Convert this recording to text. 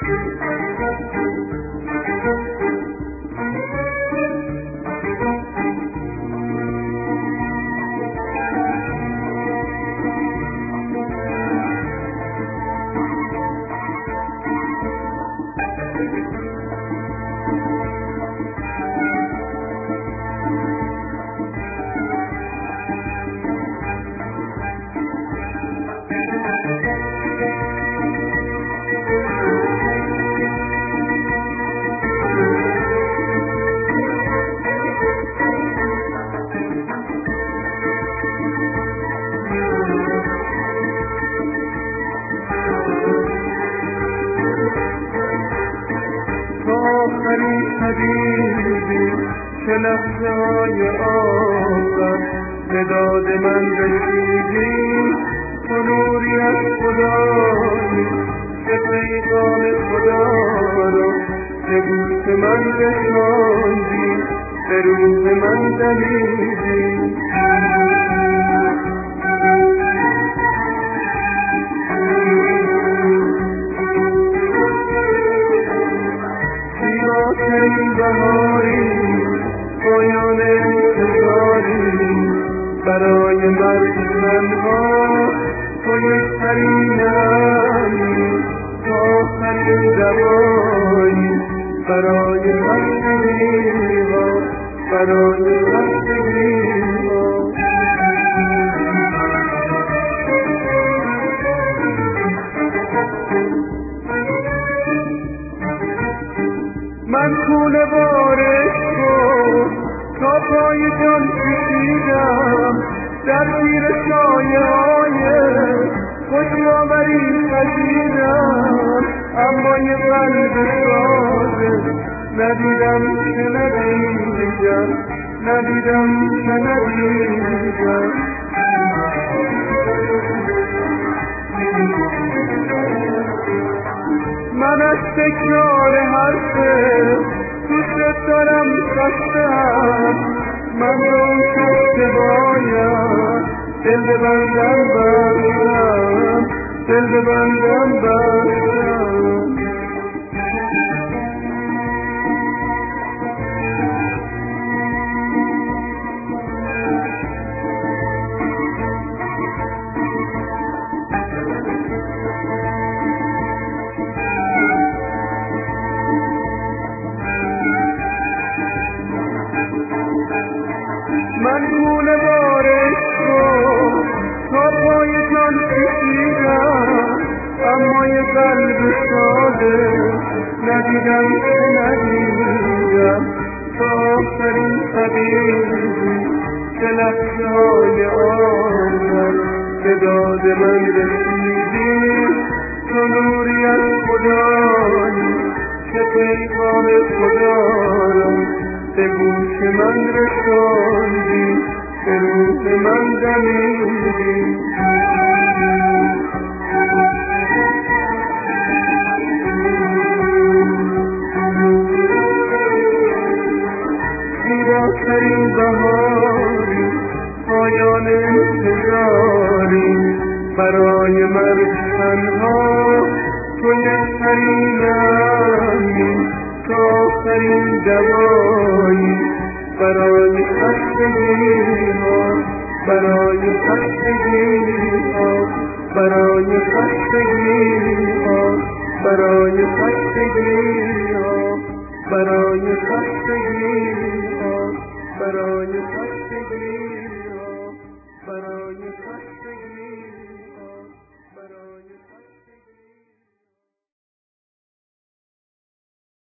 حبیبی چه لحظه های آخر به داد من رسیدی، تو نوری از خدایی که پیغام خدا را به گوش من رساندی، به روح من دمیدی. زیباترین بهاری پایان انتظاری برای مرگ تنها، تو یکترین امی تو آخرین دوایی برای خستگی‌ها، برای خستگی‌ها. من کوله بارش رو تا پای جان کشیدم، در زیر سایه های خوش‌آوری خزیدم، اما یه قلب ساده ندیدم که ندیدم، ندیدم که ندیدم. من از تکرار حرفه دوست دارم خسته‌ام، من رو که باید دل ببندم بستم، دل ببندم بستم. من گونه بارش رو تا پای جان کشیدم، اما یه قلب ساده ندیدم که ندیدم. تا آخرین حبیبی که لحظه های آخر به داد من رسیدی، تو نوری از خدایی که پیغام خدا را به گوش من رساندی، به روح من دمیدی. زیباترین بهاری پایان انتظاری برای مرگ تنها، تو یکترین امی تو آخرین دوایی برای خستگی‌ها، برای خستگی‌ها، برای خستگی‌ها، برای خستگی‌ها، برای خستگی‌ها، برای خستگی‌ها، برای خستگی‌ها.